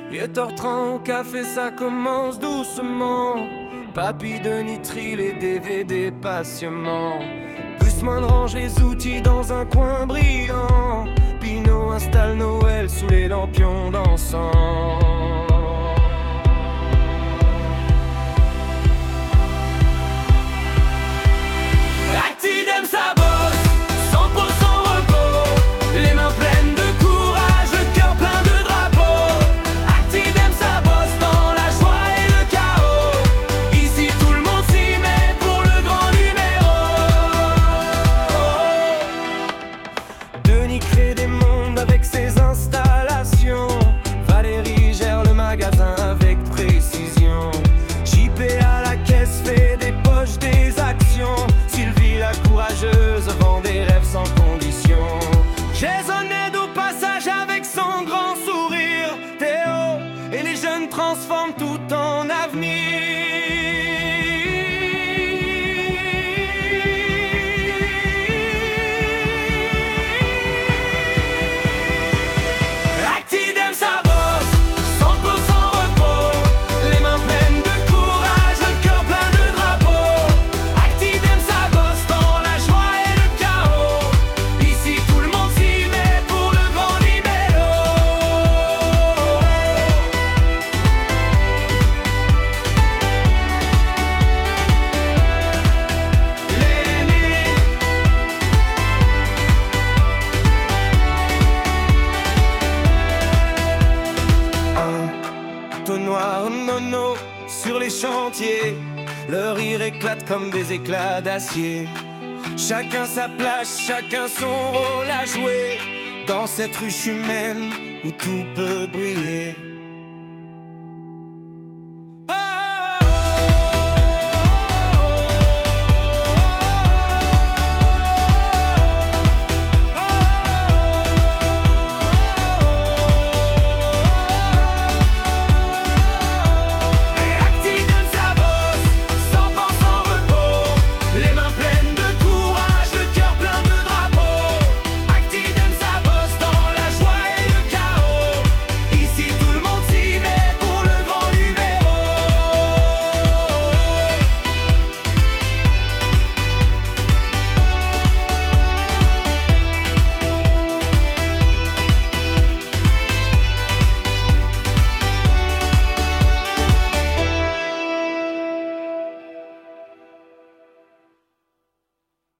8h30 au café, ça commence doucement. Papy de nitri, les DVD patiemment. Busman range les outils dans un coin brillant. Pinot installe Noël sous les lampions d'encens. Actidem sa bosse, 100% repos, les mains pleines de courage, le cœur plein de drapeaux. Actidem sa bosse dans la joie et le chaos. Ici tout le monde s'y met pour le grand numéro. Denis crée des mondes avec ses installations. Valérie gère le magasin avec précision. JP à la caisse fait des poches, des actions. Sylvie la courageuse vend des rêves sans condition. Jason aide au passage avec son grand sourire. Théo et les jeunes transforment tout en avenir. Actidem sa bosse, 100% repos, les mains pleines de courage, le cœur plein de drapeaux. Actidem sa bosse dans la joie et le chaos. Ici tout le monde s'y met pour le grand numéro. Un tonnoir nono sur les chantiers. Le rire éclate comme des éclats d'acier. Chacun sa place, chacun son rôle à jouer dans cette ruche humaine où tout peut briller.